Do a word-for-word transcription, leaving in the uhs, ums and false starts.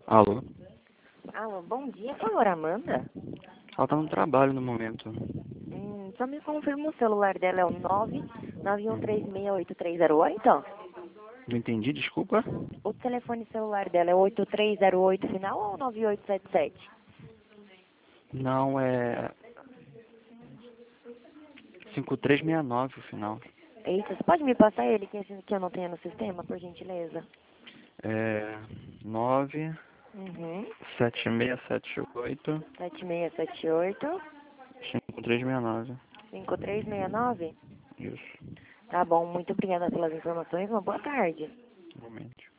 Alô? Alô, bom dia, por favor, Amanda? Ela tá no trabalho no momento. Hum, só me confirma o celular dela é o nove nove um três seis oito três zero oito? Não entendi, desculpa. O telefone celular dela é oito três zero oito final ou nove oito sete sete? Não, é cinco três seis nove o final. Eita, você pode me passar ele que, esse, que eu não tenho no sistema, por gentileza? É nove Uhum. sete seis sete oito sete seis sete oito cinco três seis nove. cinco três seis nove? Isso, Tá bom, muito obrigada pelas informações, uma boa tarde. realmente.